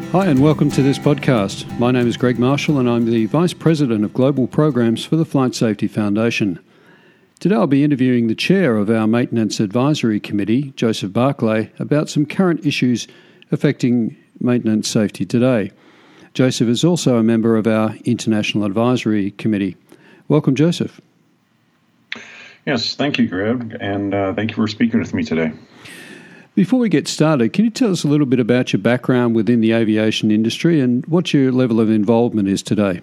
Hi and welcome to this podcast. My name is Greg Marshall and I'm the Vice President of Global Programs for the Flight Safety Foundation. Today I'll be interviewing the Chair of our Maintenance Advisory Committee, Joseph Barclay, about some current issues affecting maintenance safety today. Joseph is also a member of our International Advisory Committee. Welcome, Joseph. Yes, thank you, Greg, and thank you for speaking with me today. Before we get started, can you tell us a little bit about your background within the aviation industry and what your level of involvement is today?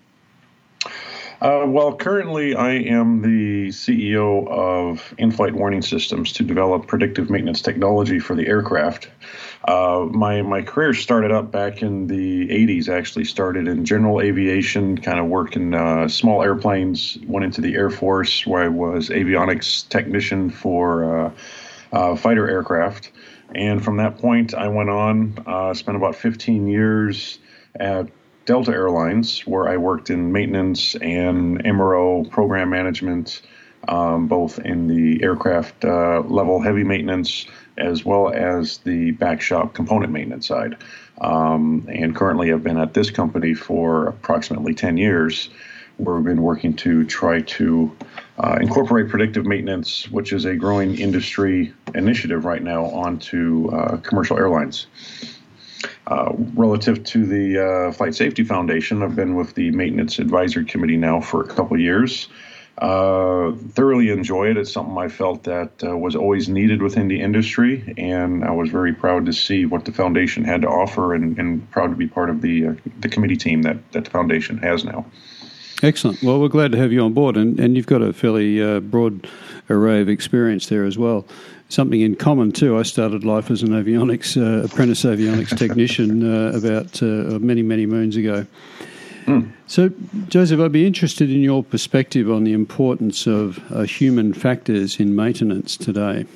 Well, currently I am the CEO of In-Flight Warning Systems to develop predictive maintenance technology for the aircraft. My career started up back in the 80s, actually started in general aviation, kind of worked in small airplanes, went into the Air Force where I was avionics technician for fighter aircraft. And from that point, I went on, spent about 15 years at Delta Airlines, where I worked in maintenance and MRO program management, both in the aircraft level heavy maintenance as well as the back shop component maintenance side. And currently I've been at this company for approximately 10 years, where we've been working to try to incorporate predictive maintenance, which is a growing industry initiative right now, onto commercial airlines. Relative to the Flight Safety Foundation, I've been with the Maintenance Advisory Committee now for a couple of years. Thoroughly enjoy it. It's something I felt that was always needed within the industry, and I was very proud to see what the foundation had to offer, and proud to be part of the committee team that the foundation has now. Excellent. Well, we're glad to have you on board, and you've got a fairly broad array of experience there as well. Something in common too. I started life as an apprentice avionics technician about many moons ago. So, Joseph, I'd be interested in your perspective on the importance of human factors in maintenance today.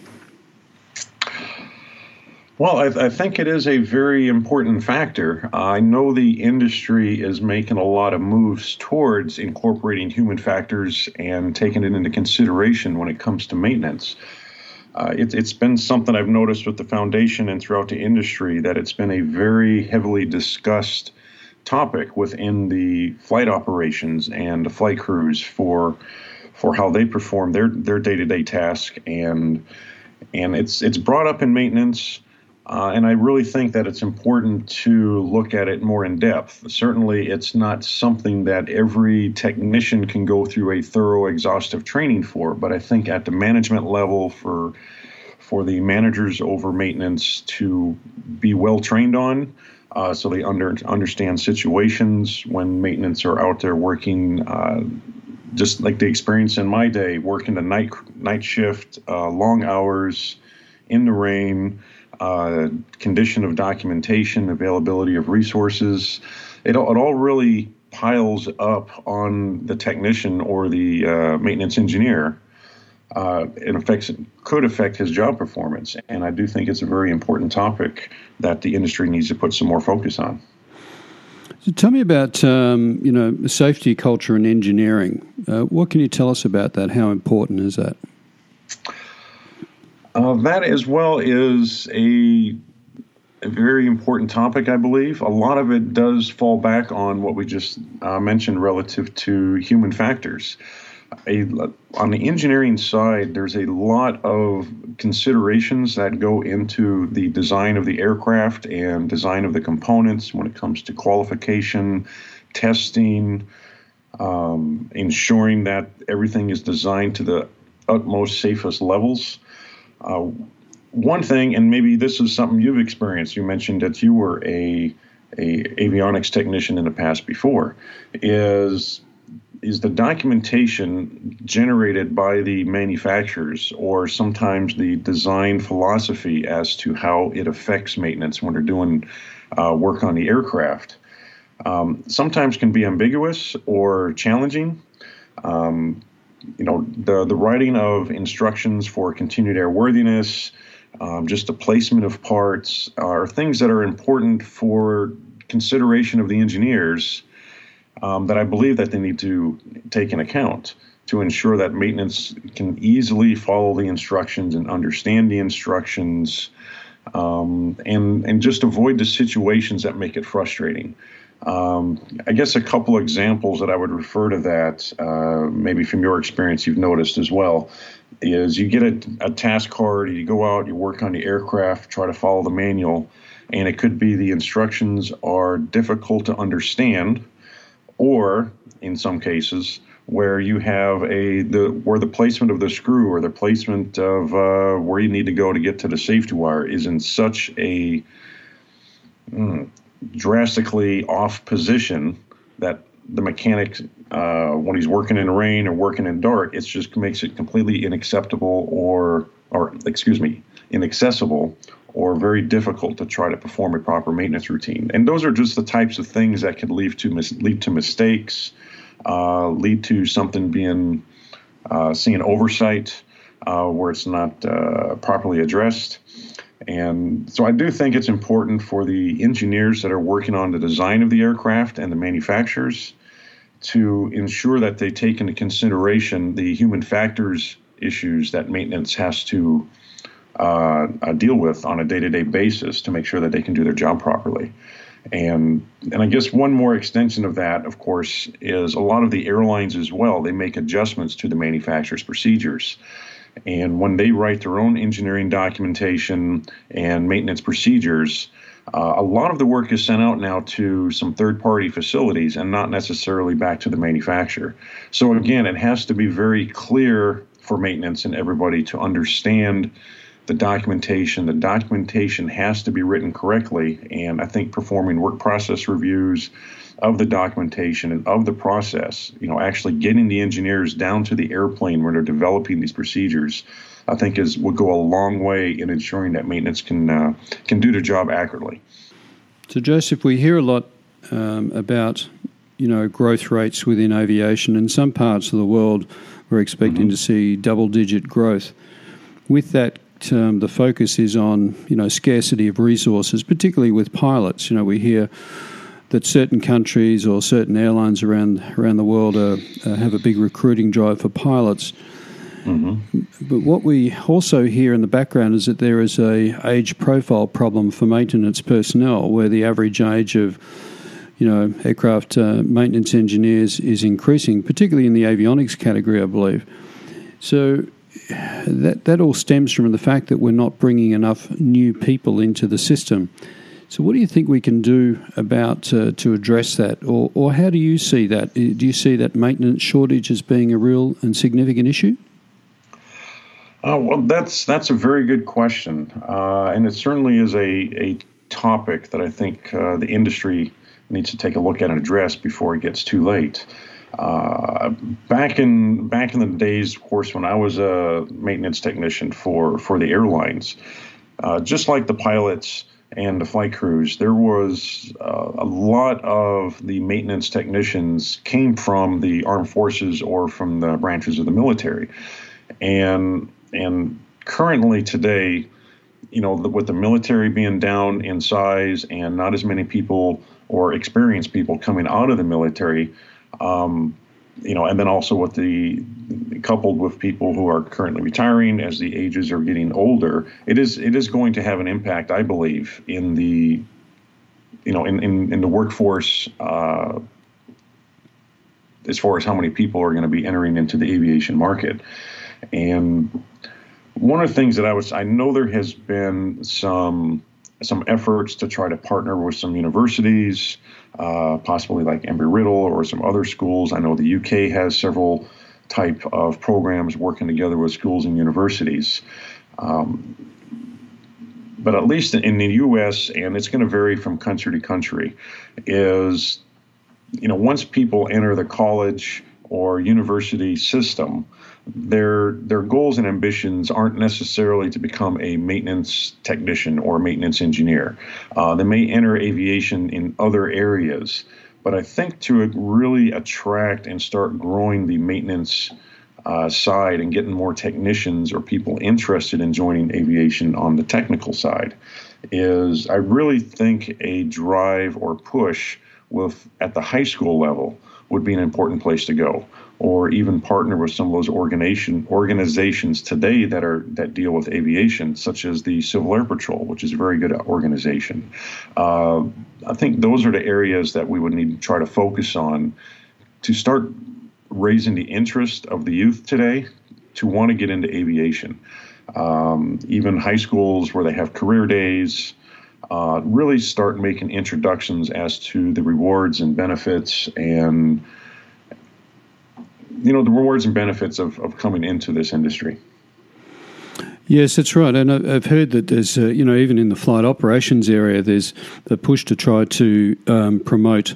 Well, I think it is a very important factor. I know the industry is making a lot of moves towards incorporating human factors and taking it into consideration when it comes to maintenance. It's been something I've noticed with the foundation and throughout the industry, that it's been a very heavily discussed topic within the flight operations and the flight crews for how they perform their day-to-day task, and it's brought up in maintenance. And I really think that it's important to look at it more in depth. Certainly, it's not something that every technician can go through a thorough, exhaustive training for, but I think at the management level, for the managers over maintenance to be well trained on, so they understand situations when maintenance are out there working, just like the experience in my day, working the night shift, long hours, in the rain, condition of documentation, availability of resources. It all really piles up on the technician or the maintenance engineer. It could affect his job performance, and I do think it's a very important topic that the industry needs to put some more focus on. So tell me about safety culture and engineering. What can you tell us about that? How important is that? That as well is a very important topic, I believe. A lot of it does fall back on what we just mentioned relative to human factors. On the engineering side, there's a lot of considerations that go into the design of the aircraft and design of the components when it comes to qualification, testing, ensuring that everything is designed to the utmost safest levels. One thing, and maybe this is something you've experienced, you mentioned that you were a avionics technician in the past before, is the documentation generated by the manufacturers, or sometimes the design philosophy as to how it affects maintenance when they're doing work on the aircraft, sometimes can be ambiguous or challenging. The writing of instructions for continued airworthiness, just the placement of parts, are things that are important for consideration of the engineers, that I believe that they need to take in account to ensure that maintenance can easily follow the instructions and understand the instructions, and just avoid the situations that make it frustrating. I guess a couple examples that I would refer to that, maybe from your experience you've noticed as well, is you get a task card, you go out, you work on the aircraft, try to follow the manual, and it could be the instructions are difficult to understand, or in some cases where you have where the placement of the screw or the placement of where you need to go to get to the safety wire is in such a drastically off position that the mechanic, when he's working in the rain or working in dark, it just makes it completely inaccessible or very difficult to try to perform a proper maintenance routine. And those are just the types of things that could lead to mistakes, lead to something being seeing oversight where it's not properly addressed. And so I do think it's important for the engineers that are working on the design of the aircraft and the manufacturers to ensure that they take into consideration the human factors issues that maintenance has to deal with on a day-to-day basis to make sure that they can do their job properly. And I guess one more extension of that, of course, is a lot of the airlines as well. They make adjustments to the manufacturer's procedures. And when they write their own engineering documentation and maintenance procedures, a lot of the work is sent out now to some third-party facilities and not necessarily back to the manufacturer. So again, it has to be very clear for maintenance and everybody to understand the documentation. The documentation has to be written correctly, and I think performing work process reviews of the documentation and of the process, actually getting the engineers down to the airplane where they're developing these procedures, I think will go a long way in ensuring that maintenance can do their job accurately. So, Joseph, we hear a lot about growth rates within aviation. In some parts of the world, we're expecting to see double-digit growth. With that, the focus is on scarcity of resources, particularly with pilots. We hear that certain countries or certain airlines around the world have a big recruiting drive for pilots. Mm-hmm. But what we also hear in the background is that there is a age profile problem for maintenance personnel, where the average age of aircraft maintenance engineers is increasing, particularly in the avionics category, I believe. So that all stems from the fact that we're not bringing enough new people into the system. So what do you think we can do about to address that? Or how do you see that? Do you see that maintenance shortage as being a real and significant issue? Well, that's a very good question. And it certainly is a topic that I think the industry needs to take a look at and address before it gets too late. Back in the days, of course, when I was a maintenance technician for the airlines, just like the pilots and the flight crews, there was a lot of the maintenance technicians came from the armed forces or from the branches of the military. And currently today, with the military being down in size and not as many people or experienced people coming out of the military, and then also with coupled with people who are currently retiring as the ages are getting older, it is going to have an impact, I believe, in the in the workforce as far as how many people are going to be entering into the aviation market. And one of the things that I know there has been some efforts to try to partner with some universities, possibly like Embry-Riddle or some other schools. I know the UK has several type of programs working together with schools and universities. But at least in the U.S., and it's going to vary from country to country, is, once people enter the college or university system, their goals and ambitions aren't necessarily to become a maintenance technician or maintenance engineer. They may enter aviation in other areas, but I think to really attract and start growing the maintenance side and getting more technicians or people interested in joining aviation on the technical side I really think a drive or push at the high school level would be an important place to go, or even partner with some of those organizations today that deal with aviation, such as the Civil Air Patrol, which is a very good organization. I think those are the areas that we would need to try to focus on to start raising the interest of the youth today to want to get into aviation. Even high schools where they have career days, really start making introductions as to the rewards and benefits and, the rewards and benefits of coming into this industry. Yes, that's right. And I've heard that there's, even in the flight operations area, there's the push to try to promote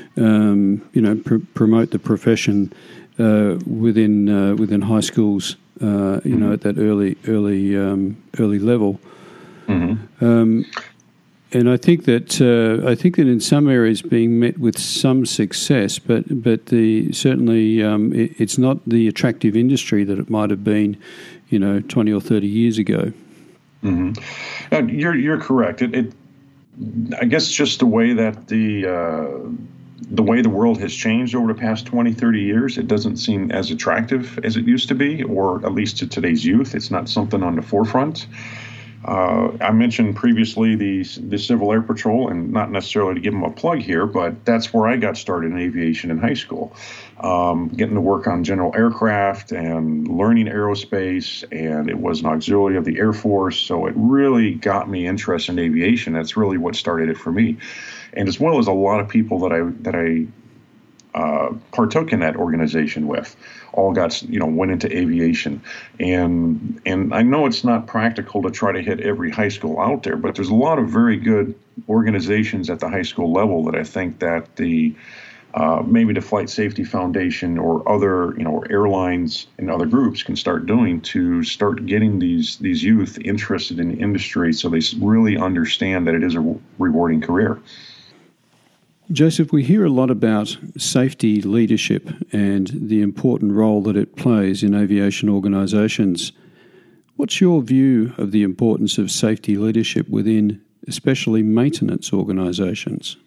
the profession within high schools, at that early level. Mm-hmm. And I think that in some areas being met with some success, but certainly it's not the attractive industry that it might have been, 20 or 30 years ago. Mm-hmm. You're correct. I guess just the way that the way the world has changed over the past 20, 30 years, it doesn't seem as attractive as it used to be, or at least to today's youth. It's not something on the forefront. I mentioned previously the Civil Air Patrol, and not necessarily to give them a plug here, but that's where I got started in aviation in high school. Getting to work on general aircraft and learning aerospace, and it was an auxiliary of the Air Force, so it really got me interested in aviation. That's really what started it for me. And as well as a lot of people that I partook in that organization with, all got went into aviation, and I know it's not practical to try to hit every high school out there, but there's a lot of very good organizations at the high school level that I think that the maybe the Flight Safety Foundation or other or airlines and other groups can start doing to start getting these youth interested in the industry, so they really understand that it is a rewarding career. Joseph, we hear a lot about safety leadership and the important role that it plays in aviation organisations. What's your view of the importance of safety leadership within especially maintenance organisations?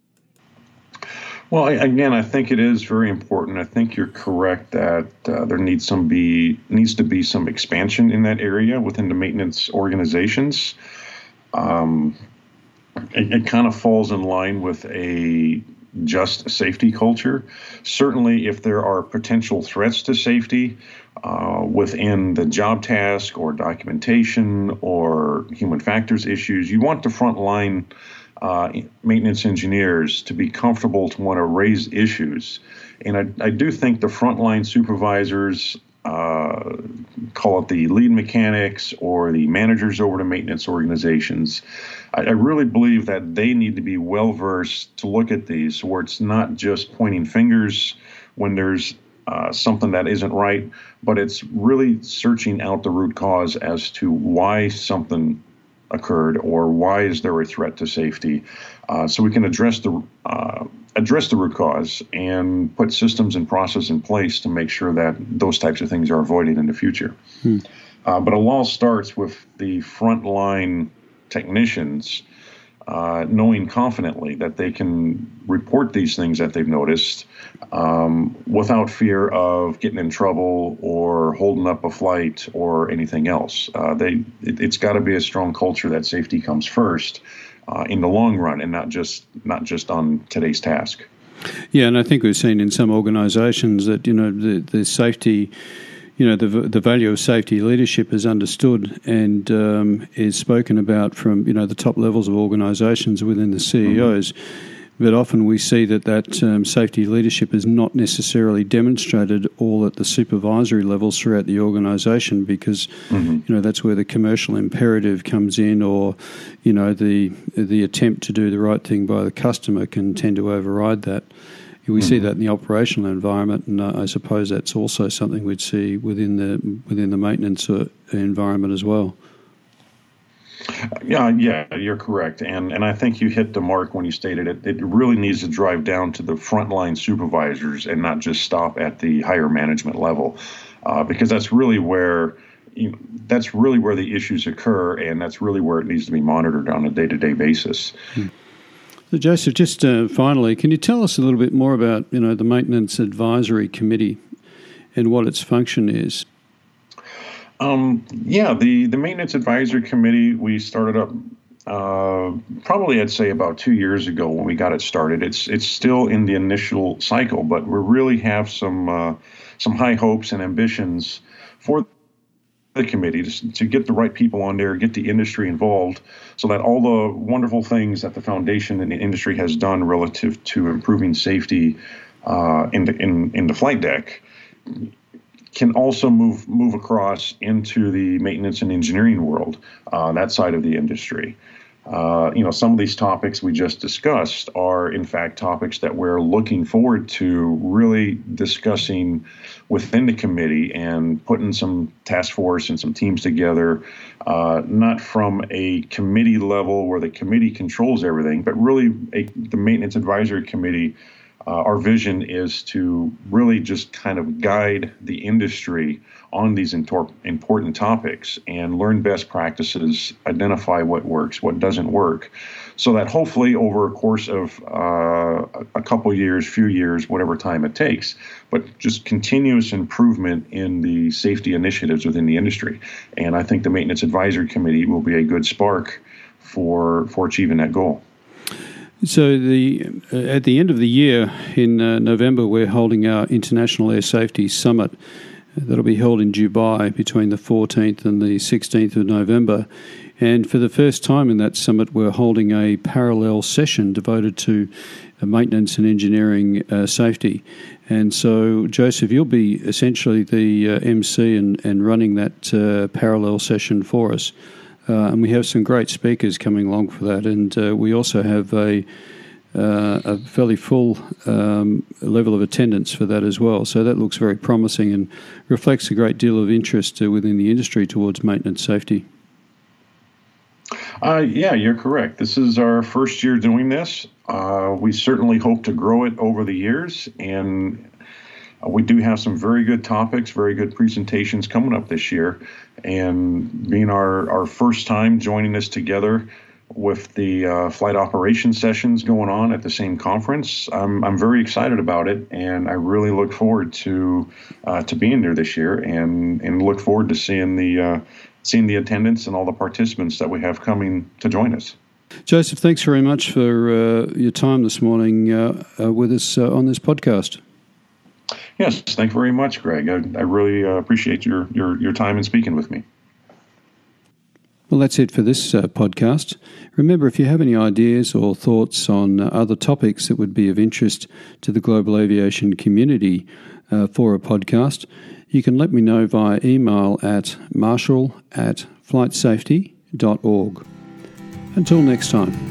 Well, again, I think it is very important. I think you're correct that there needs to be some expansion in that area within the maintenance organizations. It kind of falls in line with a just safety culture. Certainly, if there are potential threats to safety within the job task or documentation or human factors issues, you want the frontline maintenance engineers to be comfortable to want to raise issues. And I do think the frontline supervisors, call it the lead mechanics or the managers over the maintenance organizations, I really believe that they need to be well-versed to look at these where it's not just pointing fingers when there's something that isn't right, but it's really searching out the root cause as to why something occurred or why is there a threat to safety, so we can address the root cause and put systems and process in place to make sure that those types of things are avoided in the future. But it all starts with the frontline technicians knowing confidently that they can report these things that they've noticed without fear of getting in trouble or holding up a flight or anything else. It's got to be a strong culture that safety comes first in the long run, and not just on today's task. Yeah, and I think we've seen in some organisations that the safety, the value of safety leadership is understood and is spoken about from the top levels of organisations within the CEOs. Mm-hmm. But often we see that safety leadership is not necessarily demonstrated all at the supervisory levels throughout the organisation, because that's where the commercial imperative comes in, or the attempt to do the right thing by the customer can tend to override that. We see that in the operational environment, and I suppose that's also something we'd see within the maintenance environment as well. Yeah, you're correct, and I think you hit the mark when you stated it. It really needs to drive down to the frontline supervisors and not just stop at the higher management level, because that's really where the issues occur, and that's really where it needs to be monitored on a day-to-day basis. So, Joseph, just finally, can you tell us a little bit more about the Maintenance Advisory Committee and what its function is. The Maintenance Advisory Committee, we started up probably I'd say about 2 years ago when we got it started. It's still in the initial cycle, but we really have some high hopes and ambitions for the committee to get the right people on there, get the industry involved, so that all the wonderful things that the foundation and the industry has done relative to improving safety in the flight deck can also move across into the maintenance and engineering world, that side of the industry. Some of these topics we just discussed are, in fact, topics that we're looking forward to really discussing within the committee and putting some task force and some teams together, not from a committee level where the committee controls everything, but really the Maintenance Advisory Committee. Our vision is to really just kind of guide the industry on these important topics and learn best practices, identify what works, what doesn't work, so that hopefully over a course of a couple years, few years, whatever time it takes, but just continuous improvement in the safety initiatives within the industry. And I think the Maintenance Advisory Committee will be a good spark for achieving that goal. So at the end of the year in November, we're holding our International Air Safety Summit. That'll be held in Dubai between the 14th and the 16th of November. And for the first time in that summit, we're holding a parallel session devoted to maintenance and engineering safety. And so, Joseph, you'll be essentially the MC and running that parallel session for us. And we have some great speakers coming along for that. And we also have a fairly full level of attendance for that as well. So that looks very promising and reflects a great deal of interest within the industry towards maintenance safety. Yeah, you're correct. This is our first year doing this. We certainly hope to grow it over the years, and we do have some very good topics, very good presentations coming up this year. And being our first time joining this together with the flight operations sessions going on at the same conference, I'm very excited about it, and I really look forward to being there this year, and look forward to seeing the attendance and all the participants that we have coming to join us. Joseph, thanks very much for your time this morning with us on this podcast. Yes, thank you very much, Greg. I really appreciate your time in speaking with me. Well, that's it for this podcast. Remember, if you have any ideas or thoughts on other topics that would be of interest to the global aviation community for a podcast, you can let me know via email at marshall@flightsafety.org. Until next time.